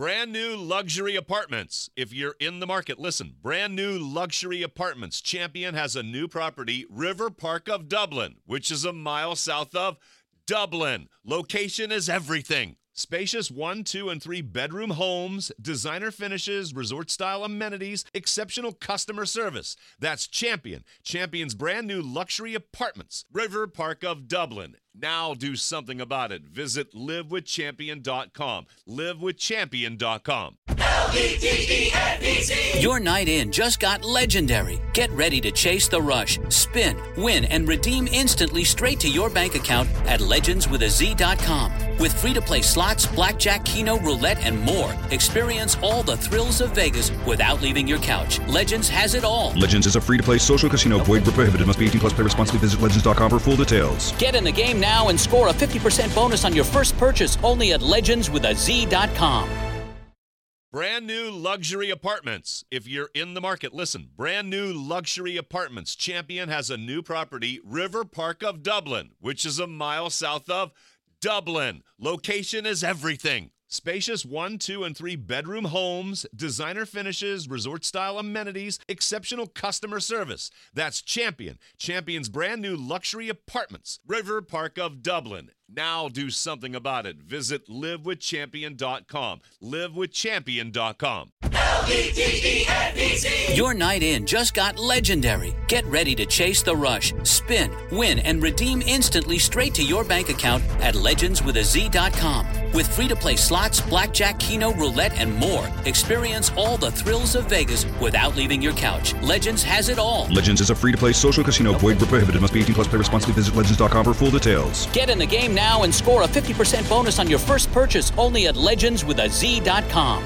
Brand new luxury apartments. If you're in the market, listen. Brand new luxury apartments. Champion has a new property, River Park of Dublin, which is a mile south of Dublin. Location is everything. Spacious 1, 2, and 3 bedroom homes, designer finishes, resort-style amenities, exceptional customer service. That's Champion. Champion's brand new luxury apartments, River Park of Dublin. Now do something about it. Visit livewithchampion.com. Livewithchampion.com. LVDENBC. Your night in just got legendary. Get ready to chase the rush, spin, win, and redeem instantly straight to your bank account at legendswithaz.com. With free-to-play slots, blackjack, keno, roulette, and more. Experience all the thrills of Vegas without leaving your couch. Legends has it all. Legends is a free-to-play social casino. Void where prohibited. Must be 18 plus. Play responsibly. Visit legends.com for full details. Get in the game now and score a 50% bonus on your first purchase only at legendswithaz.com. Brand new luxury apartments. If you're in the market, listen. Brand new luxury apartments. Champion has a new property, River Park of Dublin, which is a mile south of Dublin. Location is everything. Spacious 1, 2, and 3 bedroom homes, designer finishes, resort-style amenities, exceptional customer service. That's Champion. Champion's brand new luxury apartments, River Park of Dublin. Now do something about it. Visit livewithchampion.com. Livewithchampion.com. LVDENBC. Your night in just got legendary. Get ready to chase the rush, spin, win, and redeem instantly straight to your bank account at legendswithaz.com. With free-to-play slots, blackjack, keno, roulette, and more. Experience all the thrills of Vegas without leaving your couch. Legends has it all. Legends is a free-to-play social casino. Void where prohibited. Must be 18 plus. Play responsibly. Visit legends.com for full details. Get in the game now and score a 50% bonus on your first purchase only at legendswithaz.com.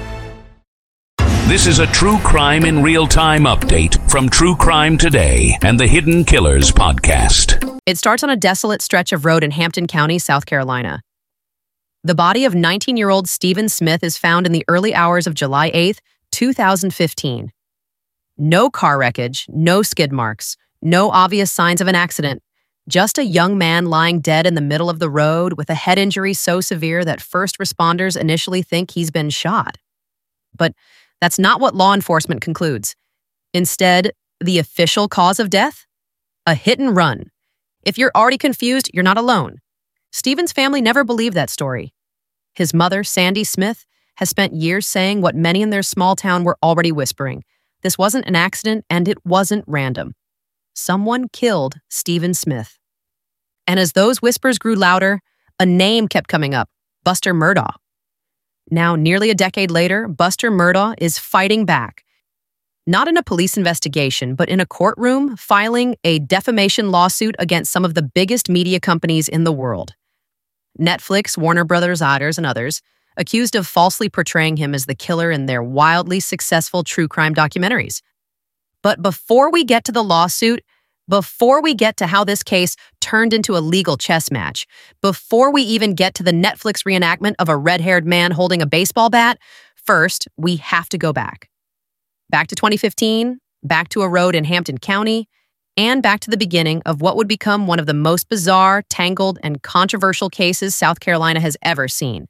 This is a true crime in real time update from True Crime Today and the Hidden Killers podcast. It starts on a desolate stretch of road in Hampton County, South Carolina. The body of 19-year-old Stephen Smith is found in the early hours of July 8th, 2015. No car wreckage, no skid marks, no obvious signs of an accident. Just a young man lying dead in the middle of the road with a head injury so severe that first responders initially think he's been shot. But that's not what law enforcement concludes. Instead, the official cause of death? A hit and run. If you're already confused, you're not alone. Stephen's family never believed that story. His mother, Sandy Smith, has spent years saying what many in their small town were already whispering. This wasn't an accident, and it wasn't random. Someone killed Stephen Smith. And as those whispers grew louder, a name kept coming up, Buster Murdaugh. Now, nearly a decade later, Buster Murdaugh is fighting back. Not in a police investigation, but in a courtroom filing a defamation lawsuit against some of the biggest media companies in the world. Netflix, Warner Brothers, and others, accused of falsely portraying him as the killer in their wildly successful true crime documentaries. But before we get to the lawsuit, before we get to how this case turned into a legal chess match, before we even get to the Netflix reenactment of a red-haired man holding a baseball bat, first, we have to go back. Back to 2015, back to a road in Hampton County, and back to the beginning of what would become one of the most bizarre, tangled, and controversial cases South Carolina has ever seen.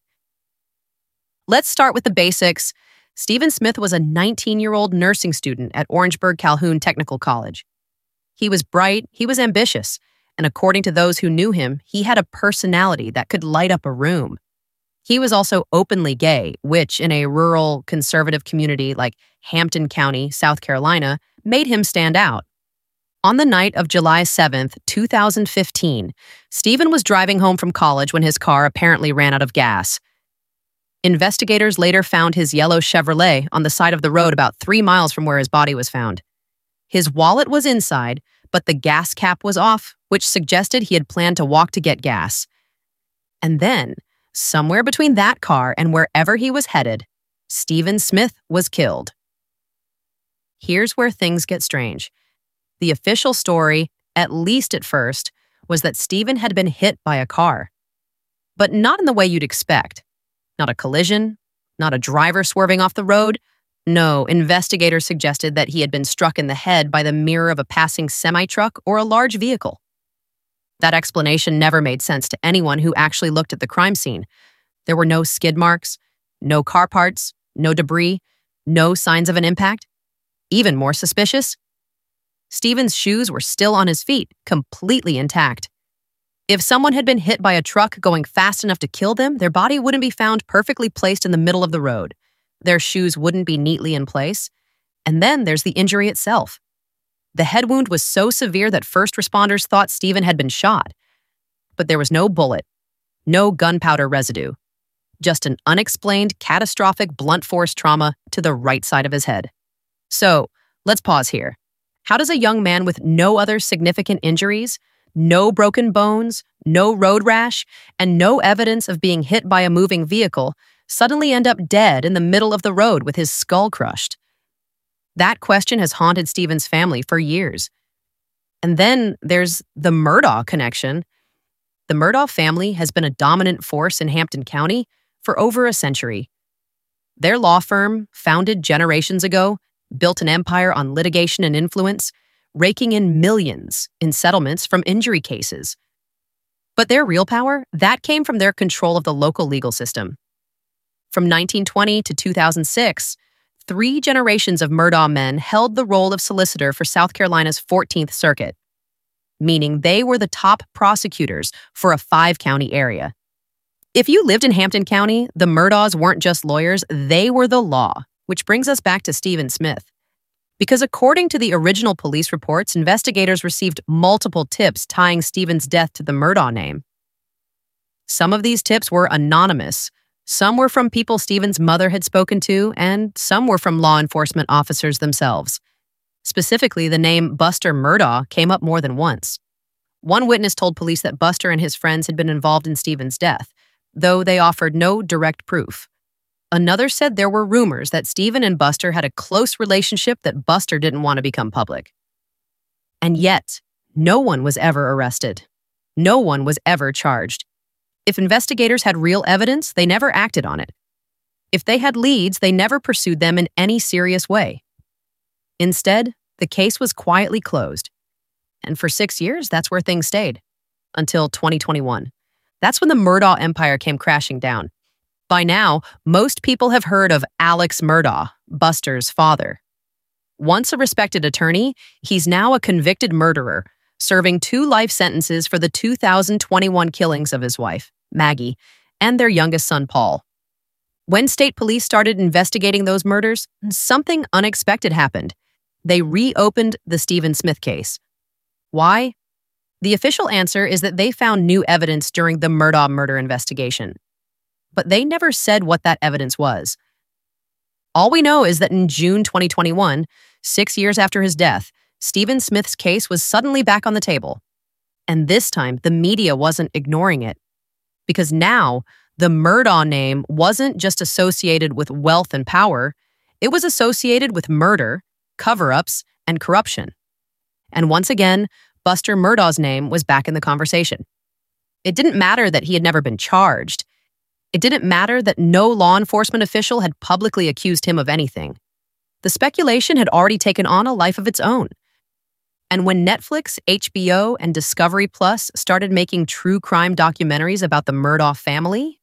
Let's start with the basics. Stephen Smith was a 19-year-old nursing student at Orangeburg Calhoun Technical College. He was bright, he was ambitious, and according to those who knew him, he had a personality that could light up a room. He was also openly gay, which in a rural, conservative community like Hampton County, South Carolina, made him stand out. On the night of July 7th, 2015, Stephen was driving home from college when his car apparently ran out of gas. Investigators later found his yellow Chevrolet on the side of the road about 3 miles from where his body was found. His wallet was inside, but the gas cap was off, which suggested he had planned to walk to get gas. And then, somewhere between that car and wherever he was headed, Stephen Smith was killed. Here's where things get strange. The official story, at least at first, was that Stephen had been hit by a car. But not in the way you'd expect. Not a collision, not a driver swerving off the road. No, investigators suggested that he had been struck in the head by the mirror of a passing semi-truck or a large vehicle. That explanation never made sense to anyone who actually looked at the crime scene. There were no skid marks, No car parts, no debris, no signs of an impact. Even more suspicious, Stephen's shoes were still on his feet, completely intact. If someone had been hit by a truck going fast enough to kill them, their body wouldn't be found perfectly placed in the middle of the road. Their shoes wouldn't be neatly in place. And then there's the injury itself. The head wound was so severe that first responders thought Stephen had been shot. But there was no bullet, no gunpowder residue, just an unexplained, catastrophic blunt force trauma to the right side of his head. So, let's pause here. How does a young man with no other significant injuries, no broken bones, no road rash, and no evidence of being hit by a moving vehicle suddenly end up dead in the middle of the road with his skull crushed? That question has haunted Stephen's family for years. And then there's the Murdaugh connection. The Murdaugh family has been a dominant force in Hampton County for over a century. Their law firm, founded generations ago, built an empire on litigation and influence, raking in millions in settlements from injury cases. But their real power, that came from their control of the local legal system. From 1920 to 2006, 3 generations of Murdaugh men held the role of solicitor for South Carolina's 14th Circuit, meaning they were the top prosecutors for a 5-county area. If you lived in Hampton County, the Murdaughs weren't just lawyers, they were the law, which brings us back to Stephen Smith. Because according to the original police reports, investigators received multiple tips tying Stephen's death to the Murdaugh name. Some of these tips were anonymous, some were from people Stephen's mother had spoken to, and some were from law enforcement officers themselves. Specifically, the name Buster Murdaugh came up more than once. One witness told police that Buster and his friends had been involved in Stephen's death, though they offered no direct proof. Another said there were rumors that Stephen and Buster had a close relationship that Buster didn't want to become public. And yet, no one was ever arrested. No one was ever charged. If investigators had real evidence, they never acted on it. If they had leads, they never pursued them in any serious way. Instead, the case was quietly closed. And for 6 years, that's where things stayed. Until 2021. That's when the Murdaugh empire came crashing down. By now, most people have heard of Alex Murdaugh, Buster's father. Once a respected attorney, he's now a convicted murderer, serving 2 life sentences for the 2021 killings of his wife, Maggie, and their youngest son, Paul. When state police started investigating those murders, something unexpected happened. They reopened the Stephen Smith case. Why? The official answer is that they found new evidence during the Murdaugh murder investigation. But they never said what that evidence was. All we know is that in June 2021, 6 years after his death, Stephen Smith's case was suddenly back on the table. And this time, the media wasn't ignoring it. Because now, the Murdaugh name wasn't just associated with wealth and power, it was associated with murder, cover-ups, and corruption. And once again, Buster Murdaugh's name was back in the conversation. It didn't matter that he had never been charged. It didn't matter that no law enforcement official had publicly accused him of anything. The speculation had already taken on a life of its own. And when Netflix, HBO, and Discovery Plus started making true crime documentaries about the Murdaugh family,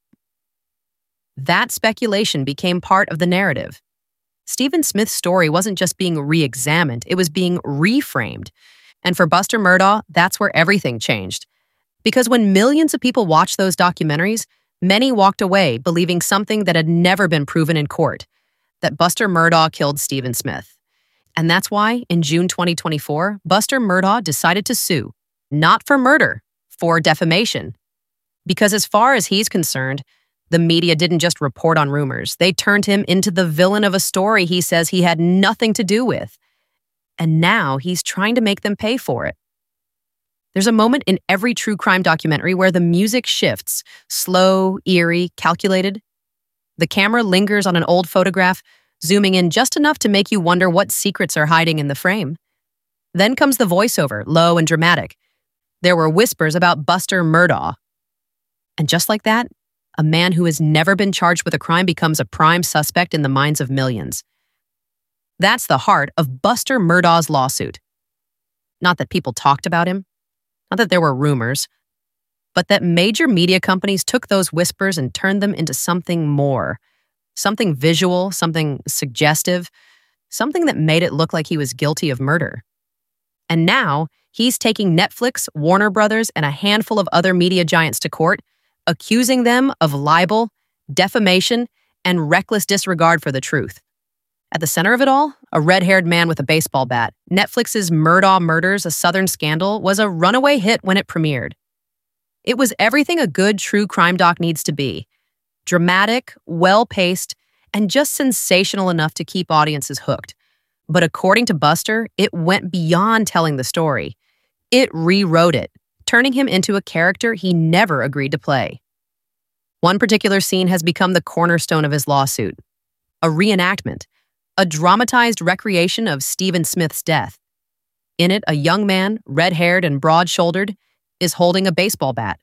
that speculation became part of the narrative. Stephen Smith's story wasn't just being re-examined, it was being reframed. And for Buster Murdaugh, that's where everything changed. Because when millions of people watched those documentaries, many walked away believing something that had never been proven in court, that Buster Murdaugh killed Stephen Smith. And that's why, in June 2024, Buster Murdaugh decided to sue, not for murder, for defamation. Because as far as he's concerned, the media didn't just report on rumors. They turned him into the villain of a story he says he had nothing to do with. And now he's trying to make them pay for it. There's a moment in every true crime documentary where the music shifts, slow, eerie, calculated. The camera lingers on an old photograph, zooming in just enough to make you wonder what secrets are hiding in the frame. Then comes the voiceover, low and dramatic. There were whispers about Buster Murdaugh. And just like that, a man who has never been charged with a crime becomes a prime suspect in the minds of millions. That's the heart of Buster Murdaugh's lawsuit. Not that people talked about him, not that there were rumors, but that major media companies took those whispers and turned them into something more. something visual, something suggestive, something that made it look like he was guilty of murder. And now, he's taking Netflix, Warner Brothers, and a handful of other media giants to court, accusing them of libel, defamation, and reckless disregard for the truth. At the center of it all, a red-haired man with a baseball bat. Netflix's Murdaugh Murders, A Southern Scandal was a runaway hit when it premiered. It was everything a good true crime doc needs to be. Dramatic, well-paced, and just sensational enough to keep audiences hooked. But according to Buster, it went beyond telling the story. It rewrote it, turning him into a character he never agreed to play. One particular scene has become the cornerstone of his lawsuit. A reenactment, a dramatized recreation of Stephen Smith's death. In it, a young man, red-haired and broad-shouldered, is holding a baseball bat.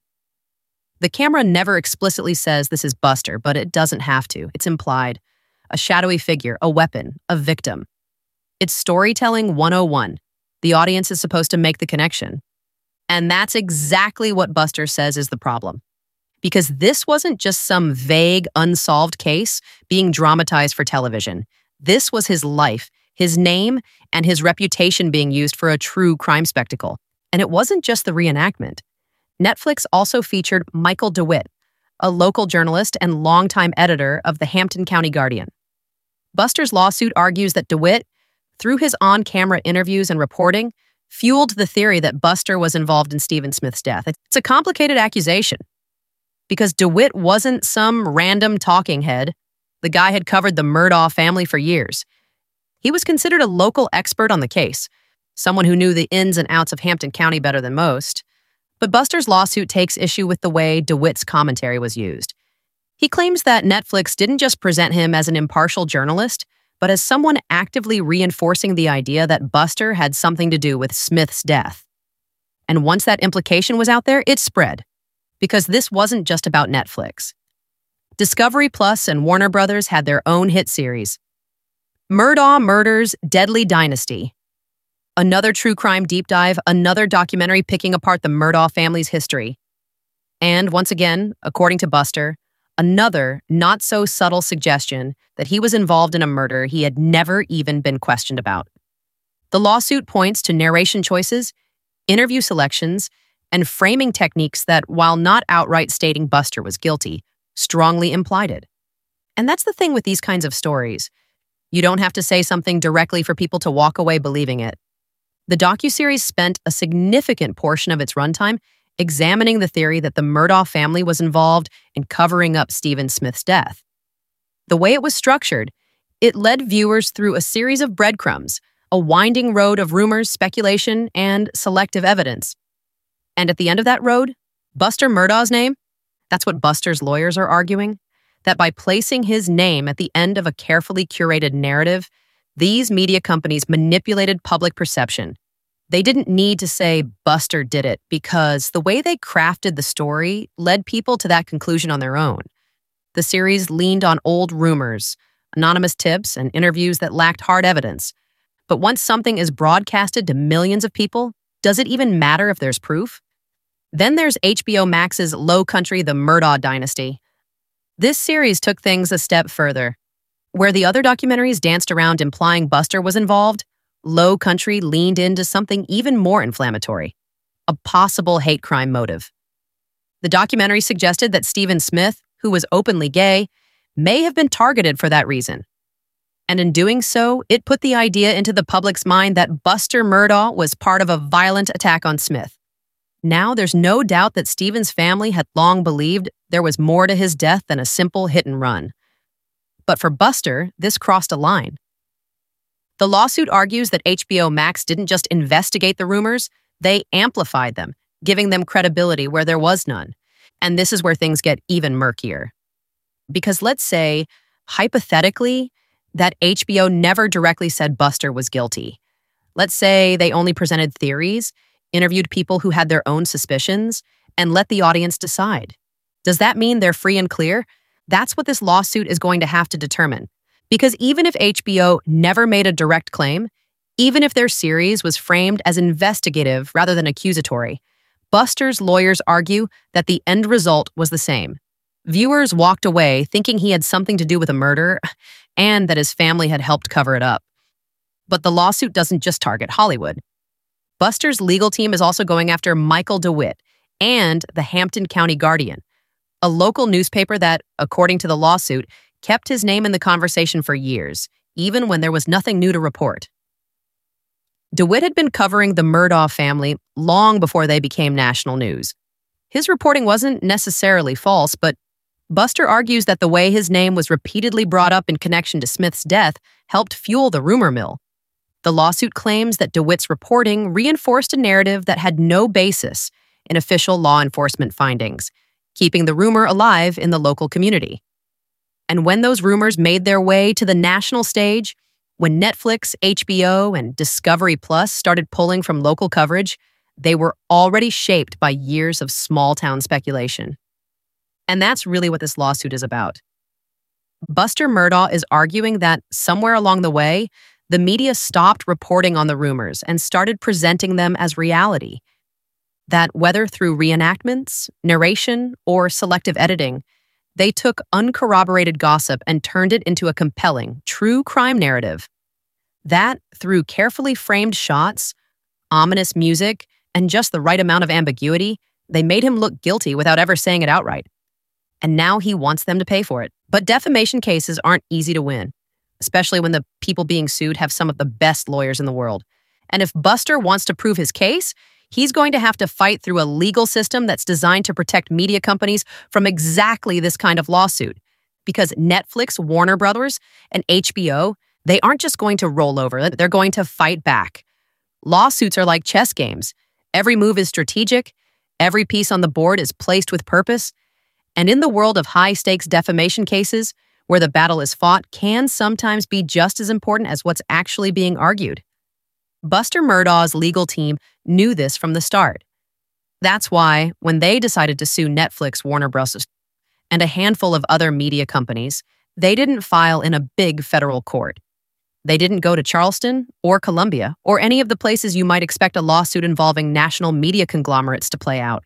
The camera never explicitly says this is Buster, but it doesn't have to. It's implied. A shadowy figure, a weapon, a victim. It's storytelling 101. The audience is supposed to make the connection. And that's exactly what Buster says is the problem. Because this wasn't just some vague, unsolved case being dramatized for television. This was his life, his name, and his reputation being used for a true crime spectacle. And it wasn't just the reenactment. Netflix also featured Michael DeWitt, a local journalist and longtime editor of the Hampton County Guardian. Buster's lawsuit argues that DeWitt, through his on-camera interviews and reporting, fueled the theory that Buster was involved in Stephen Smith's death. It's a complicated accusation, because DeWitt wasn't some random talking head. The guy had covered the Murdaugh family for years. He was considered a local expert on the case, someone who knew the ins and outs of Hampton County better than most. But Buster's lawsuit takes issue with the way DeWitt's commentary was used. He claims that Netflix didn't just present him as an impartial journalist, but as someone actively reinforcing the idea that Buster had something to do with Smith's death. And once that implication was out there, it spread. Because this wasn't just about Netflix. Discovery Plus and Warner Brothers had their own hit series. Murdaugh Murders, Deadly Dynasty. Another true crime deep dive, another documentary picking apart the Murdaugh family's history. And once again, according to Buster, another not-so-subtle suggestion that he was involved in a murder he had never even been questioned about. The lawsuit points to narration choices, interview selections, and framing techniques that, while not outright stating Buster was guilty, strongly implied it. And that's the thing with these kinds of stories. You don't have to say something directly for people to walk away believing it. The docuseries spent a significant portion of its runtime examining the theory that the Murdaugh family was involved in covering up Stephen Smith's death. The way it was structured, it led viewers through a series of breadcrumbs, a winding road of rumors, speculation, and selective evidence. And at the end of that road, Buster Murdaugh's name, that's what Buster's lawyers are arguing, that by placing his name at the end of a carefully curated narrative, these media companies manipulated public perception. They didn't need to say Buster did it because the way they crafted the story led people to that conclusion on their own. The series leaned on old rumors, anonymous tips, and interviews that lacked hard evidence. But once something is broadcasted to millions of people, does it even matter if there's proof? Then there's HBO Max's Low Country, The Murdaugh Dynasty. This series took things a step further. Where the other documentaries danced around implying Buster was involved, Low Country leaned into something even more inflammatory, a possible hate crime motive. The documentary suggested that Stephen Smith, who was openly gay, may have been targeted for that reason. And in doing so, it put the idea into the public's mind that Buster Murdaugh was part of a violent attack on Smith. Now there's no doubt that Stephen's family had long believed there was more to his death than a simple hit and run. But for Buster, this crossed a line. The lawsuit argues that HBO Max didn't just investigate the rumors, they amplified them, giving them credibility where there was none. And this is where things get even murkier. Because let's say, hypothetically, that HBO never directly said Buster was guilty. Let's say they only presented theories, interviewed people who had their own suspicions, and let the audience decide. Does that mean they're free and clear? That's what this lawsuit is going to have to determine. Because even if HBO never made a direct claim, even if their series was framed as investigative rather than accusatory, Buster's lawyers argue that the end result was the same. Viewers walked away thinking he had something to do with a murder and that his family had helped cover it up. But the lawsuit doesn't just target Hollywood. Buster's legal team is also going after Michael DeWitt and the Hampton County Guardian, a local newspaper that, according to the lawsuit, kept his name in the conversation for years, even when there was nothing new to report. DeWitt had been covering the Murdaugh family long before they became national news. His reporting wasn't necessarily false, but Buster argues that the way his name was repeatedly brought up in connection to Smith's death helped fuel the rumor mill. The lawsuit claims that DeWitt's reporting reinforced a narrative that had no basis in official law enforcement findings, keeping the rumor alive in the local community. And when those rumors made their way to the national stage, when Netflix, HBO, and Discovery Plus started pulling from local coverage, they were already shaped by years of small-town speculation. And that's really what this lawsuit is about. Buster Murdaugh is arguing that somewhere along the way, the media stopped reporting on the rumors and started presenting them as reality. That whether through reenactments, narration, or selective editing, they took uncorroborated gossip and turned it into a compelling, true crime narrative. That, through carefully framed shots, ominous music, and just the right amount of ambiguity, they made him look guilty without ever saying it outright. And now he wants them to pay for it. But defamation cases aren't easy to win, especially when the people being sued have some of the best lawyers in the world. And if Buster wants to prove his case, he's going to have to fight through a legal system that's designed to protect media companies from exactly this kind of lawsuit. Because Netflix, Warner Brothers, and HBO, they aren't just going to roll over, they're going to fight back. Lawsuits are like chess games. Every move is strategic, every piece on the board is placed with purpose, and in the world of high-stakes defamation cases, where the battle is fought can sometimes be just as important as what's actually being argued. Buster Murdaugh's legal team knew this from the start. That's why, when they decided to sue Netflix, Warner Bros., and a handful of other media companies, they didn't file in a big federal court. They didn't go to Charleston or Columbia or any of the places you might expect a lawsuit involving national media conglomerates to play out.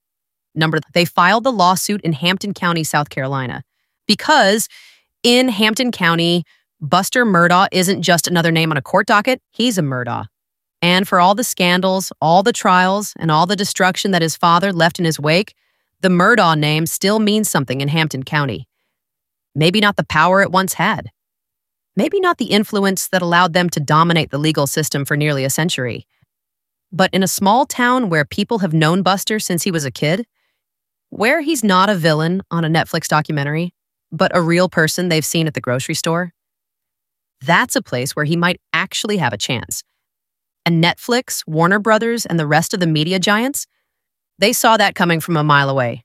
They filed the lawsuit in Hampton County, South Carolina, because in Hampton County, Buster Murdaugh isn't just another name on a court docket, he's a Murdaugh. And for all the scandals, all the trials, and all the destruction that his father left in his wake, the Murdaugh name still means something in Hampton County. Maybe not the power it once had. Maybe not the influence that allowed them to dominate the legal system for nearly a century. But in a small town where people have known Buster since he was a kid, where he's not a villain on a Netflix documentary, but a real person they've seen at the grocery store, that's a place where he might actually have a chance. And Netflix, Warner Brothers, and the rest of the media giants, they saw that coming from a mile away.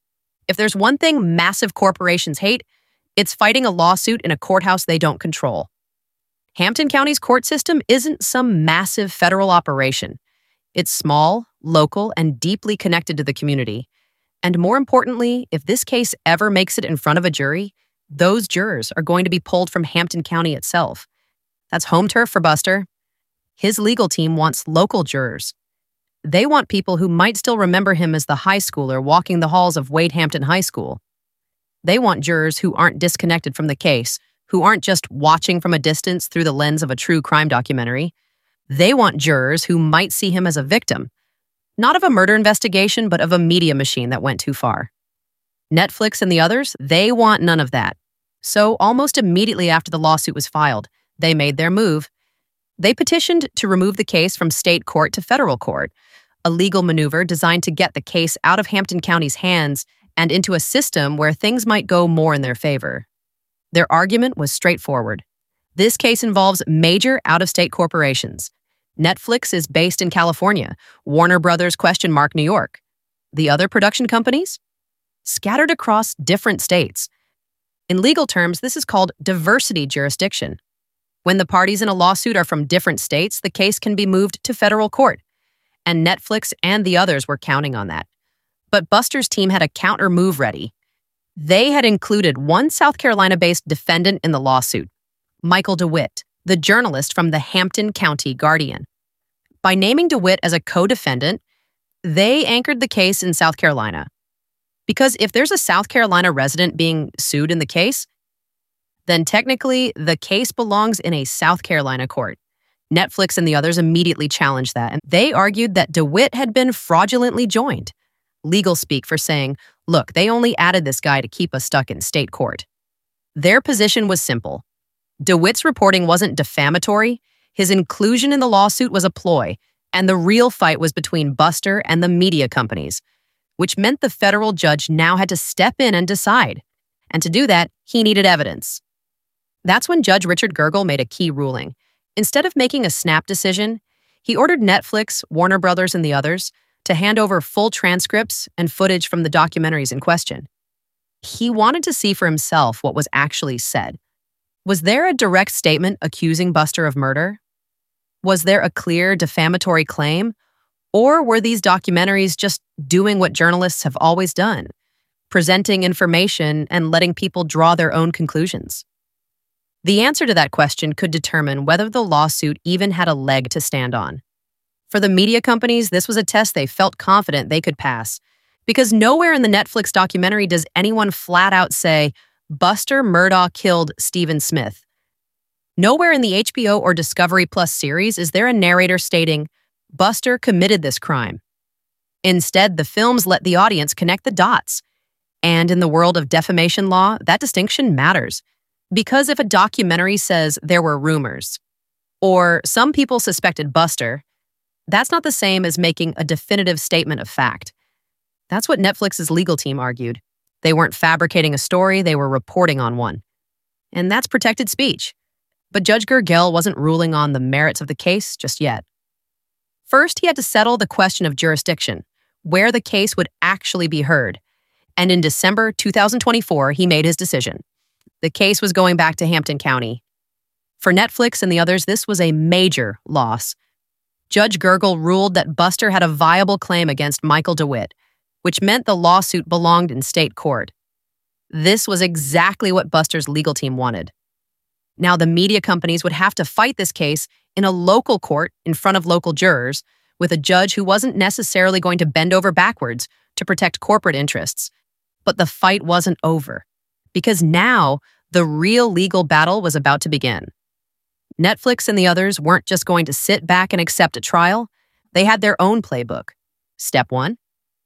If there's one thing massive corporations hate, it's fighting a lawsuit in a courthouse they don't control. Hampton County's court system isn't some massive federal operation. It's small, local, and deeply connected to the community. And more importantly, if this case ever makes it in front of a jury, those jurors are going to be pulled from Hampton County itself. That's home turf for Buster. His legal team wants local jurors. They want people who might still remember him as the high schooler walking the halls of Wade Hampton High School. They want jurors who aren't disconnected from the case, who aren't just watching from a distance through the lens of a true crime documentary. They want jurors who might see him as a victim, not of a murder investigation, but of a media machine that went too far. Netflix and the others, they want none of that. So almost immediately after the lawsuit was filed, they made their move. They petitioned to remove the case from state court to federal court, a legal maneuver designed to get the case out of Hampton County's hands and into a system where things might go more in their favor. Their argument was straightforward. This case involves major out-of-state corporations. Netflix is based in California, Warner Brothers New York. The other production companies? Scattered across different states. In legal terms, this is called diversity jurisdiction. When the parties in a lawsuit are from different states, the case can be moved to federal court. And Netflix and the others were counting on that. But Buster's team had a counter move ready. They had included one South Carolina-based defendant in the lawsuit, Michael DeWitt, the journalist from the Hampton County Guardian. By naming DeWitt as a co-defendant, they anchored the case in South Carolina. Because if there's a South Carolina resident being sued in the case, then technically the case belongs in a South Carolina court. Netflix and the others immediately challenged that, and they argued that DeWitt had been fraudulently joined. Legal speak for saying, look, they only added this guy to keep us stuck in state court. Their position was simple. DeWitt's reporting wasn't defamatory. His inclusion in the lawsuit was a ploy, and the real fight was between Buster and the media companies, which meant the federal judge now had to step in and decide. And to do that, he needed evidence. That's when Judge Richard Gergel made a key ruling. Instead of making a snap decision, he ordered Netflix, Warner Brothers, and the others to hand over full transcripts and footage from the documentaries in question. He wanted to see for himself what was actually said. Was there a direct statement accusing Buster of murder? Was there a clear defamatory claim? Or were these documentaries just doing what journalists have always done, presenting information and letting people draw their own conclusions? The answer to that question could determine whether the lawsuit even had a leg to stand on. For the media companies, this was a test they felt confident they could pass, because nowhere in the Netflix documentary does anyone flat out say, Buster Murdaugh killed Stephen Smith. Nowhere in the HBO or Discovery Plus series is there a narrator stating, Buster committed this crime. Instead, the films let the audience connect the dots. And in the world of defamation law, that distinction matters. Because if a documentary says there were rumors, or some people suspected Buster, that's not the same as making a definitive statement of fact. That's what Netflix's legal team argued. They weren't fabricating a story, they were reporting on one. And that's protected speech. But Judge Gergel wasn't ruling on the merits of the case just yet. First, he had to settle the question of jurisdiction, where the case would actually be heard. And in December 2024, he made his decision. The case was going back to Hampton County. For Netflix and the others, this was a major loss. Judge Gergel ruled that Buster had a viable claim against Michael DeWitt, which meant the lawsuit belonged in state court. This was exactly what Buster's legal team wanted. Now, the media companies would have to fight this case in a local court in front of local jurors with a judge who wasn't necessarily going to bend over backwards to protect corporate interests. But the fight wasn't over, because now the real legal battle was about to begin. Netflix and the others weren't just going to sit back and accept a trial. They had their own playbook. Step 1,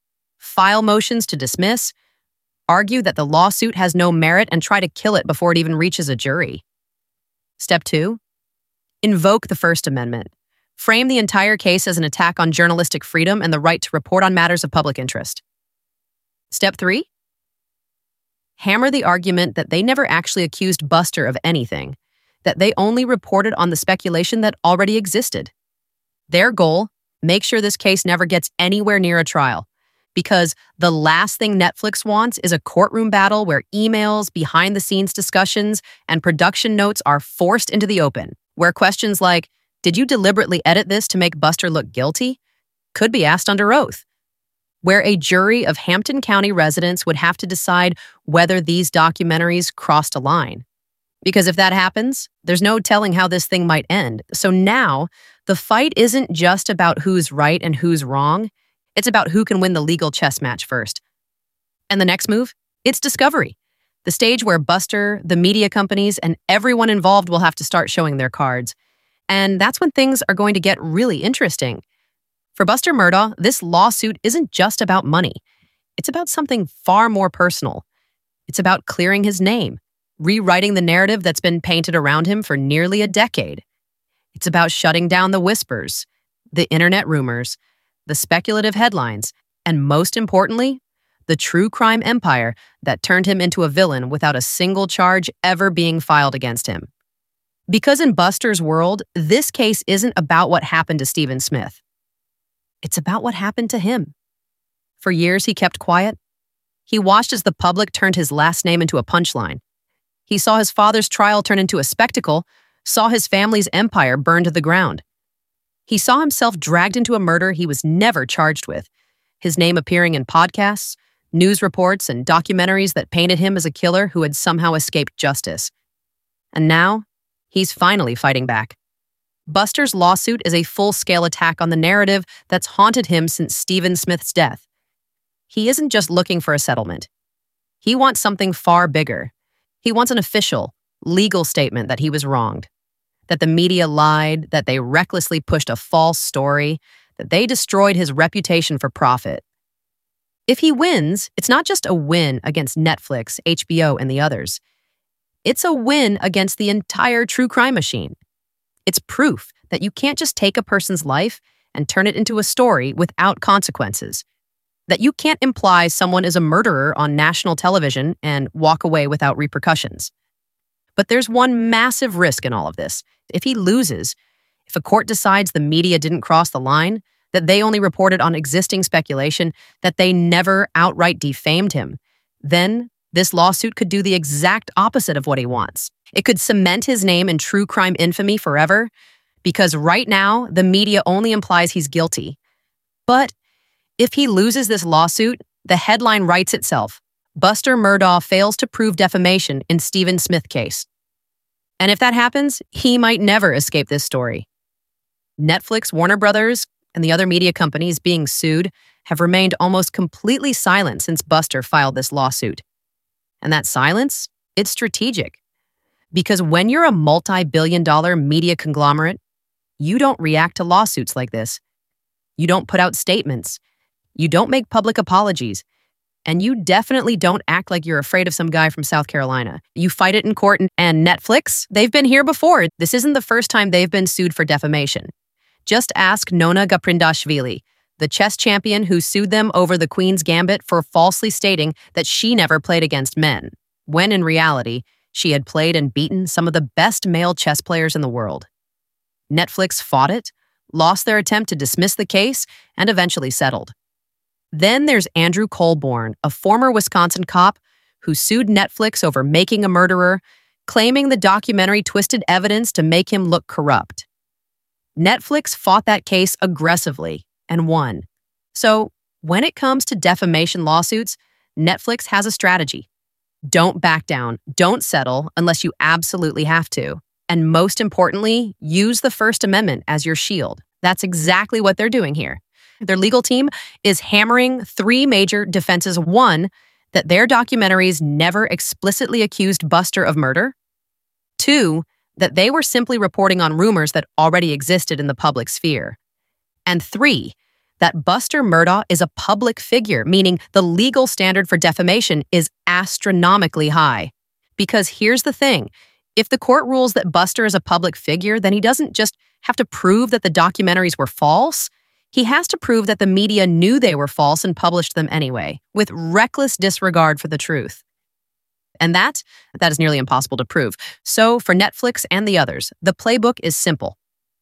file motions to dismiss, argue that the lawsuit has no merit and try to kill it before it even reaches a jury. Step 2, invoke the First Amendment. Frame the entire case as an attack on journalistic freedom and the right to report on matters of public interest. Step 3, hammer the argument that they never actually accused Buster of anything, that they only reported on the speculation that already existed. Their goal, make sure this case never gets anywhere near a trial, because the last thing Netflix wants is a courtroom battle where emails, behind-the-scenes discussions, and production notes are forced into the open, where questions like, did you deliberately edit this to make Buster look guilty? Could be asked under oath, where a jury of Hampton County residents would have to decide whether these documentaries crossed a line. Because if that happens, there's no telling how this thing might end. So now, the fight isn't just about who's right and who's wrong. It's about who can win the legal chess match first. And the next move? It's discovery. The stage where Buster, the media companies, and everyone involved will have to start showing their cards. And that's when things are going to get really interesting. For Buster Murdaugh, this lawsuit isn't just about money. It's about something far more personal. It's about clearing his name, rewriting the narrative that's been painted around him for nearly a decade. It's about shutting down the whispers, the internet rumors, the speculative headlines, and most importantly, the true crime empire that turned him into a villain without a single charge ever being filed against him. Because in Buster's world, this case isn't about what happened to Stephen Smith. It's about what happened to him. For years, he kept quiet. He watched as the public turned his last name into a punchline. He saw his father's trial turn into a spectacle, saw his family's empire burn to the ground. He saw himself dragged into a murder he was never charged with, his name appearing in podcasts, news reports, and documentaries that painted him as a killer who had somehow escaped justice. And now, he's finally fighting back. Buster's lawsuit is a full-scale attack on the narrative that's haunted him since Stephen Smith's death. he isn't just looking for a settlement. He wants something far bigger. He wants an official, legal statement that he was wronged, that the media lied, that they recklessly pushed a false story, that they destroyed his reputation for profit. If he wins, it's not just a win against Netflix, HBO, and the others. It's a win against the entire true crime machine. It's proof that you can't just take a person's life and turn it into a story without consequences. That you can't imply someone is a murderer on national television and walk away without repercussions. But there's one massive risk in all of this. If he loses, if a court decides the media didn't cross the line, that they only reported on existing speculation, that they never outright defamed him, then this lawsuit could do the exact opposite of what he wants. It could cement his name in true crime infamy forever, because right now, the media only implies he's guilty. But if he loses this lawsuit, the headline writes itself. Buster Murdaugh fails to prove defamation in Stephen Smith case. And if that happens, he might never escape this story. Netflix, Warner Brothers, and the other media companies being sued have remained almost completely silent since Buster filed this lawsuit. And that silence, it's strategic. Because when you're a multi-billion-dollar media conglomerate, you don't react to lawsuits like this. You don't put out statements. You don't make public apologies. And you definitely don't act like you're afraid of some guy from South Carolina. You fight it in court, and Netflix, they've been here before. This isn't the first time they've been sued for defamation. Just ask Nona Gaprindashvili, the chess champion who sued them over the Queen's Gambit for falsely stating that she never played against men, when in reality, she had played and beaten some of the best male chess players in the world. Netflix fought it, lost their attempt to dismiss the case, and eventually settled. Then there's Andrew Colborn, a former Wisconsin cop who sued Netflix over Making a Murderer, claiming the documentary twisted evidence to make him look corrupt. Netflix fought that case aggressively and won. So, when it comes to defamation lawsuits, Netflix has a strategy. Don't back down. Don't settle unless you absolutely have to. And most importantly, use the First Amendment as your shield. That's exactly what they're doing here. Their legal team is hammering 3 major defenses. 1, that their documentaries never explicitly accused Buster of murder. 2, that they were simply reporting on rumors that already existed in the public sphere. And 3, that Buster Murdaugh is a public figure, meaning the legal standard for defamation is astronomically high. Because here's the thing. If the court rules that Buster is a public figure, then he doesn't just have to prove that the documentaries were false. He has to prove that the media knew they were false and published them anyway, with reckless disregard for the truth. And that is nearly impossible to prove. So for Netflix and the others, the playbook is simple.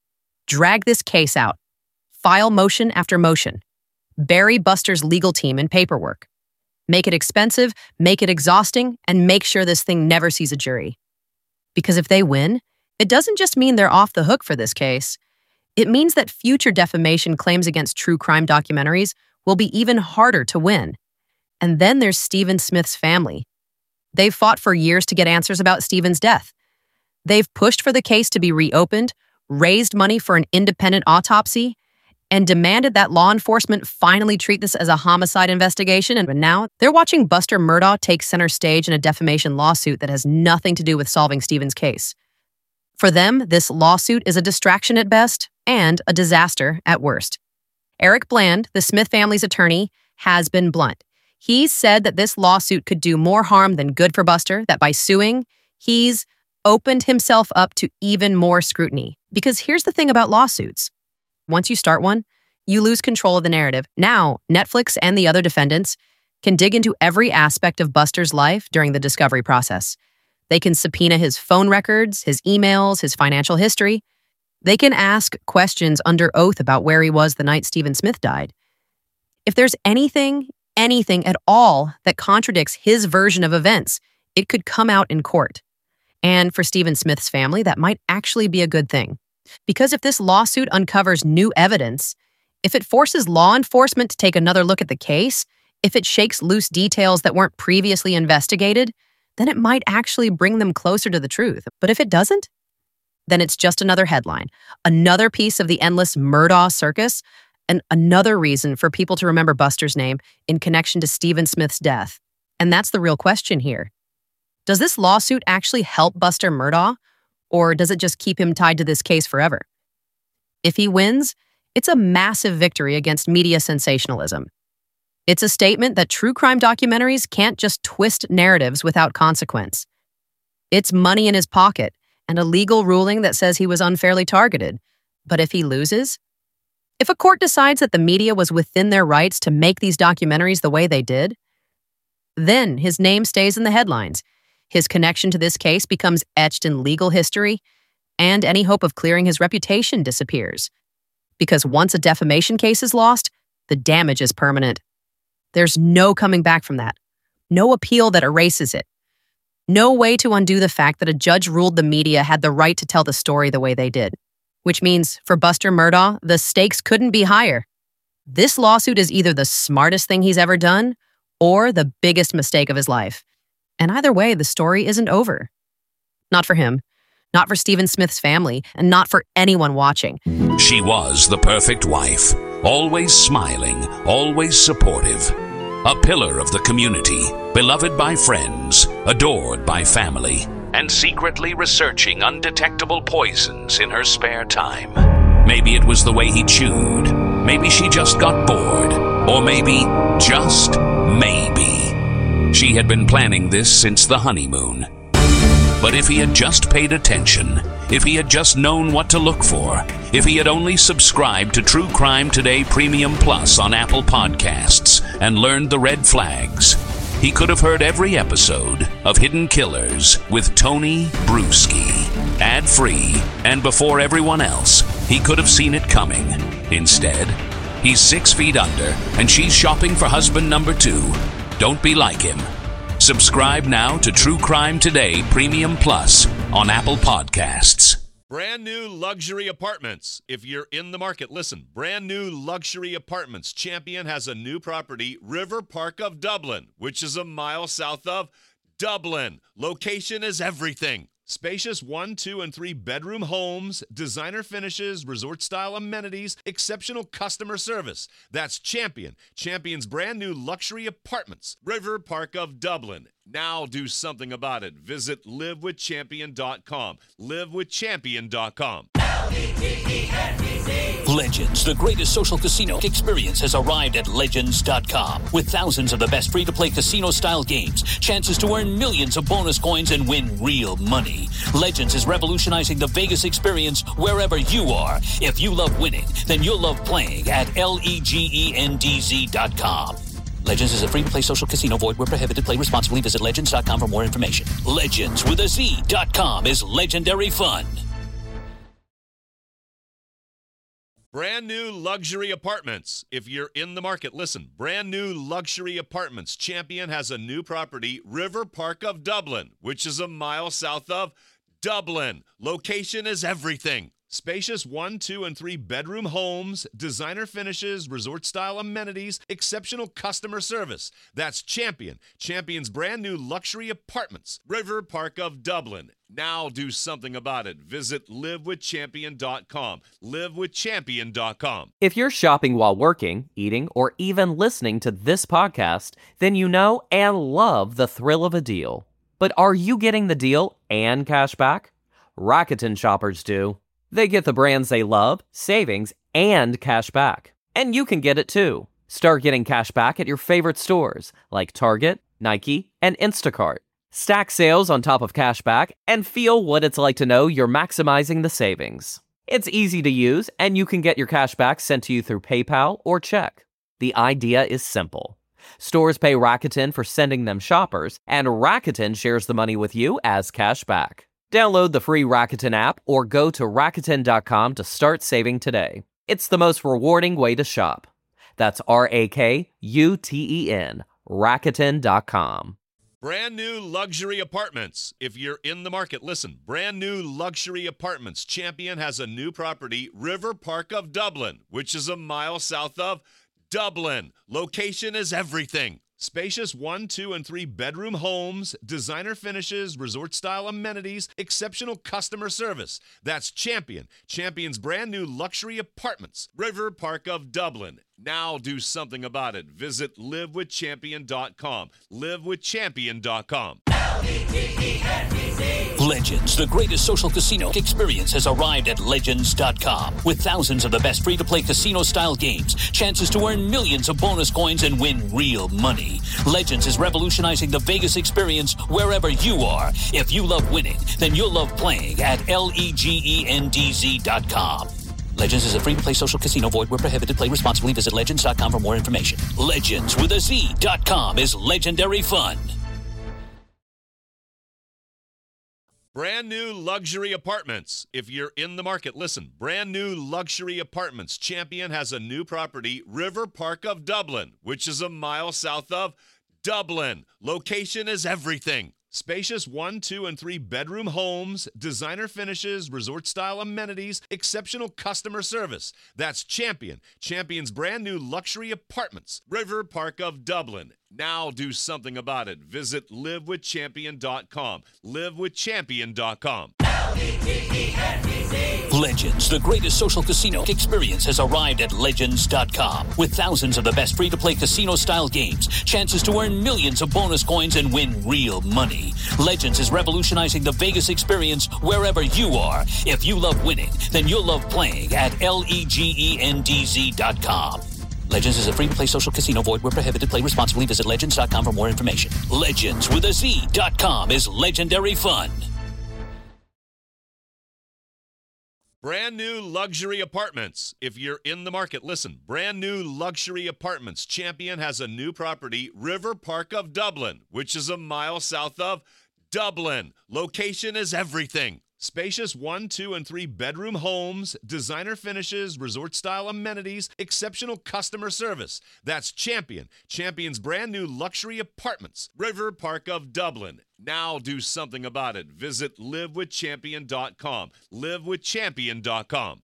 Drag this case out. File motion after motion. Bury Buster's legal team in paperwork. Make it expensive, make it exhausting, and make sure this thing never sees a jury. Because if they win, it doesn't just mean they're off the hook for this case. It means that future defamation claims against true crime documentaries will be even harder to win. And then there's Stephen Smith's family. They've fought for years to get answers about Stephen's death. They've pushed for the case to be reopened, raised money for an independent autopsy, and demanded that law enforcement finally treat this as a homicide investigation. And now they're watching Buster Murdaugh take center stage in a defamation lawsuit that has nothing to do with solving Stephen's case. For them, this lawsuit is a distraction at best and a disaster at worst. Eric Bland, the Smith family's attorney, has been blunt. He's said that this lawsuit could do more harm than good for Buster, that by suing, he's opened himself up to even more scrutiny. Because here's the thing about lawsuits. Once you start one, you lose control of the narrative. Now, Netflix and the other defendants can dig into every aspect of Buster's life during the discovery process. They can subpoena his phone records, his emails, his financial history. They can ask questions under oath about where he was the night Stephen Smith died. If there's anything at all that contradicts his version of events, it could come out in court. And for Stephen Smith's family, that might actually be a good thing. Because if this lawsuit uncovers new evidence, if it forces law enforcement to take another look at the case, if it shakes loose details that weren't previously investigated, then it might actually bring them closer to the truth. But if it doesn't, then it's just another headline, another piece of the endless Murdaugh circus, and another reason for people to remember Buster's name in connection to Stephen Smith's death. And that's the real question here. Does this lawsuit actually help Buster Murdaugh, or does it just keep him tied to this case forever? If he wins, it's a massive victory against media sensationalism. It's a statement that true crime documentaries can't just twist narratives without consequence. It's money in his pocket and a legal ruling that says he was unfairly targeted. But if he loses, if a court decides that the media was within their rights to make these documentaries the way they did, then his name stays in the headlines. His connection to this case becomes etched in legal history, and any hope of clearing his reputation disappears. Because once a defamation case is lost, the damage is permanent. There's no coming back from that. No appeal that erases it. No way to undo the fact that a judge ruled the media had the right to tell the story the way they did. Which means, for Buster Murdaugh, the stakes couldn't be higher. This lawsuit is either the smartest thing he's ever done or the biggest mistake of his life. And either way, the story isn't over. Not for him, not for Stephen Smith's family, and not for anyone watching. She was the perfect wife, always smiling, always supportive. A pillar of the community, beloved by friends, adored by family, and secretly researching undetectable poisons in her spare time. Maybe it was the way he chewed. Maybe she just got bored. Or maybe, just maybe, she had been planning this since the honeymoon. But if he had just paid attention, if he had just known what to look for, if he had only subscribed to True Crime Today Premium Plus on Apple Podcasts and learned the red flags, he could have heard every episode of Hidden Killers with Tony Bruschi, ad-free, and before everyone else. He could have seen it coming. Instead, he's 6 feet under, and she's shopping for husband number 2. Don't be like him. Subscribe now to True Crime Today Premium Plus on Apple Podcasts. Brand new luxury apartments. If you're in the market, listen. Brand new luxury apartments. Champion has a new property, River Park of Dublin, which is a mile south of Dublin. Location is everything. Spacious 1, 2, and 3 bedroom homes, designer finishes, resort-style amenities, exceptional customer service. That's Champion. Champion's brand new luxury apartments, River Park of Dublin. Now do something about it. Visit livewithchampion.com. livewithchampion.com. Legends, the greatest social casino experience, has arrived at Legends.com. With thousands of the best free-to-play casino-style games, chances to earn millions of bonus coins and win real money. Legends is revolutionizing the Vegas experience wherever you are. If you love winning, then you'll love playing at LEGENDZ.com. Legends is a free-to-play social casino. Void where prohibited. Play responsibly. Visit Legends.com for more information. Legends with a Z.com is legendary fun. Brand new luxury apartments. If you're in the market, listen. Brand new luxury apartments. Champion has a new property, River Park of Dublin, which is a mile south of Dublin. Location is everything. Spacious 1, 2, and 3 bedroom homes, designer finishes, resort-style amenities, exceptional customer service. That's Champion. Champion's brand new luxury apartments, River Park of Dublin. Now do something about it. Visit livewithchampion.com. livewithchampion.com. If you're shopping while working, eating, or even listening to this podcast, then you know and love the thrill of a deal. But are you getting the deal and cash back? Rakuten shoppers do. They get the brands they love, savings, and cash back. And you can get it too. Start getting cash back at your favorite stores like Target, Nike, and Instacart. Stack sales on top of cash back and feel what it's like to know you're maximizing the savings. It's easy to use, and you can get your cash back sent to you through PayPal or check. The idea is simple. Stores pay Rakuten for sending them shoppers, and Rakuten shares the money with you as cash back. Download the free Rakuten app or go to Rakuten.com to start saving today. It's the most rewarding way to shop. That's RAKUTEN, Rakuten.com. Brand new luxury apartments. If you're in the market, listen. Brand new luxury apartments. Champion has a new property, River Park of Dublin, which is a mile south of Dublin. Location is everything. Spacious 1, 2, and 3 bedroom homes, designer finishes, resort-style amenities, exceptional customer service. That's Champion. Champion's brand new luxury apartments. River Park of Dublin. Now do something about it. Visit livewithchampion.com. Livewithchampion.com. Legends, the greatest social casino experience, has arrived at Legends.com. With thousands of the best free-to-play casino-style games, chances to earn millions of bonus coins and win real money. Legends is revolutionizing the Vegas experience wherever you are. If you love winning, then you'll love playing at LEGENDZ.com. Legends is a free-to-play social casino. Void where prohibited. Play responsibly. Visit Legends.com for more information. Legends with a Z.com is legendary fun. Brand new luxury apartments. If you're in the market, listen. Brand new luxury apartments. Champion has a new property, River Park of Dublin, which is a mile south of Dublin. Location is everything. Spacious 1, 2, and 3 bedroom homes, designer finishes, resort-style amenities, exceptional customer service. That's Champion. Champion's brand new luxury apartments. River Park of Dublin. Now do something about it. Visit livewithchampion.com. Livewithchampion.com. Legends, the greatest social casino experience, has arrived at Legends.com. With thousands of the best free-to-play casino-style games, chances to earn millions of bonus coins and win real money. Legends is revolutionizing the Vegas experience wherever you are. If you love winning, then you'll love playing at LEGENDZ.com. Legends is a free-to-play social casino. Void where prohibited. Play responsibly. Visit Legends.com for more information. Legends with a Z.com is legendary fun. Brand new luxury apartments. If you're in the market, listen. Brand new luxury apartments. Champion has a new property, River Park of Dublin, which is a mile south of Dublin. Location is everything. Spacious 1, 2, and 3 bedroom homes, designer finishes, resort-style amenities, exceptional customer service. That's Champion. Champion's brand new luxury apartments. River Park of Dublin. Now do something about it. Visit livewithchampion.com. Livewithchampion.com.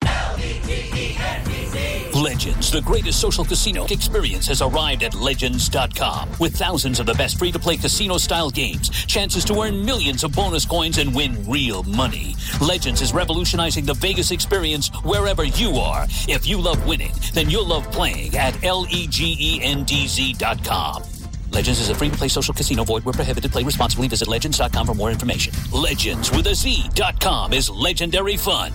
Legends, the greatest social casino experience, has arrived at Legends.com. With thousands of the best free-to-play casino-style games, chances to earn millions of bonus coins and win real money. Legends is revolutionizing the Vegas experience wherever you are. If you love winning, then you'll love playing at LEGENDZ.com. Legends is a free-to-play social casino. Void where prohibited. Play responsibly. Visit Legends.com for more information. Legends with a Z.com is legendary fun.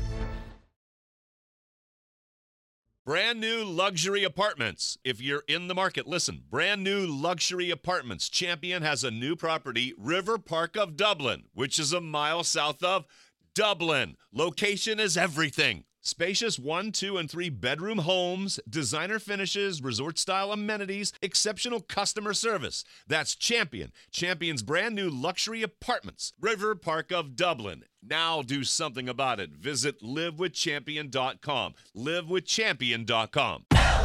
Brand new luxury apartments. If you're in the market, listen. Brand new luxury apartments. Champion has a new property, River Park of Dublin, which is a mile south of Dublin. Location is everything. Spacious 1, 2, and 3 bedroom homes, designer finishes, resort-style amenities, exceptional customer service. That's Champion. Champion's brand new luxury apartments. River Park of Dublin. Now do something about it. Visit livewithchampion.com. Livewithchampion.com.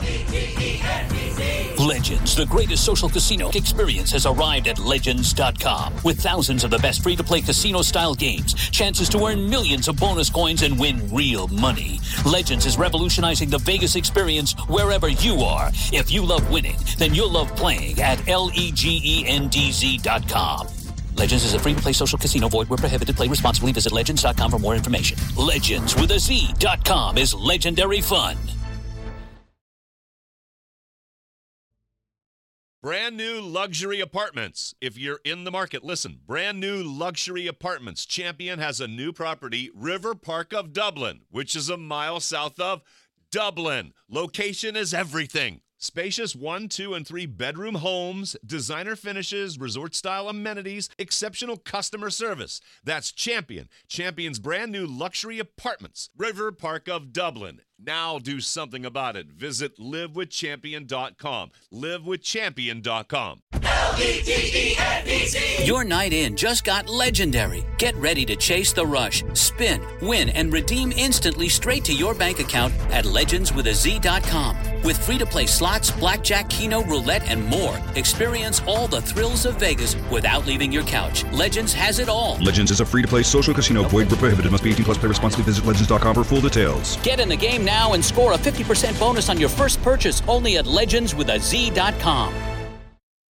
Legends, the greatest social casino experience, has arrived at Legends.com. With thousands of the best free-to-play casino-style games, chances to earn millions of bonus coins and win real money. Legends is revolutionizing the Vegas experience wherever you are. If you love winning, then you'll love playing at LEGENDZ.com. Legends is a free-to-play social casino. Void where prohibited. Play responsibly. Visit Legends.com for more information. Legends with a Z.com is legendary fun. Brand new luxury apartments. If you're in the market, listen. Brand new luxury apartments. Champion has a new property, River Park of Dublin, which is a mile south of Dublin. Location is everything. Spacious 1, 2, and 3 bedroom homes, designer finishes, resort-style amenities, exceptional customer service. That's Champion. Champion's brand new luxury apartments. River Park of Dublin. Now do something about it. Visit livewithchampion.com. Livewithchampion.com. LEGENDZ. Your night in just got legendary. Get ready to chase the rush, spin, win, and redeem instantly straight to your bank account at legendswithaz.com. With free-to-play slots, blackjack, keno, roulette, and more. Experience all the thrills of Vegas without leaving your couch. Legends has it all. Legends is a free-to-play social casino. Void where prohibited. Must be 18 plus. Play responsibly. Visit legends.com for full details. Get in the game now and score a 50% bonus on your first purchase only at legendswithaz.com.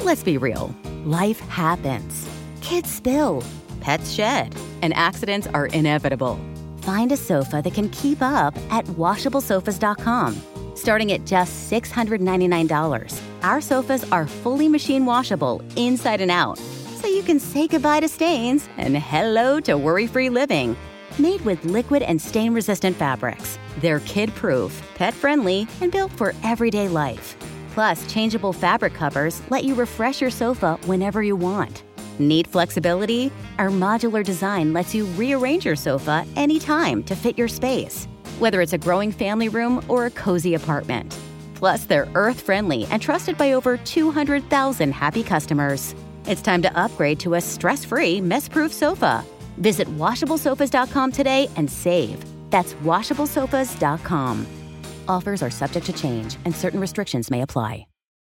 Let's be real. Life happens. Kids spill. Pets shed. And accidents are inevitable. Find a sofa that can keep up at WashableSofas.com. Starting at just $699, our sofas are fully machine washable inside and out. So you can say goodbye to stains and hello to worry-free living. Made with liquid and stain-resistant fabrics. They're kid-proof, pet-friendly, and built for everyday life. Plus, changeable fabric covers let you refresh your sofa whenever you want. Need flexibility? Our modular design lets you rearrange your sofa anytime to fit your space, whether it's a growing family room or a cozy apartment. Plus, they're earth-friendly and trusted by over 200,000 happy customers. It's time to upgrade to a stress-free, mess-proof sofa. Visit WashableSofas.com today and save. That's WashableSofas.com. Offers are subject to change and certain restrictions may apply.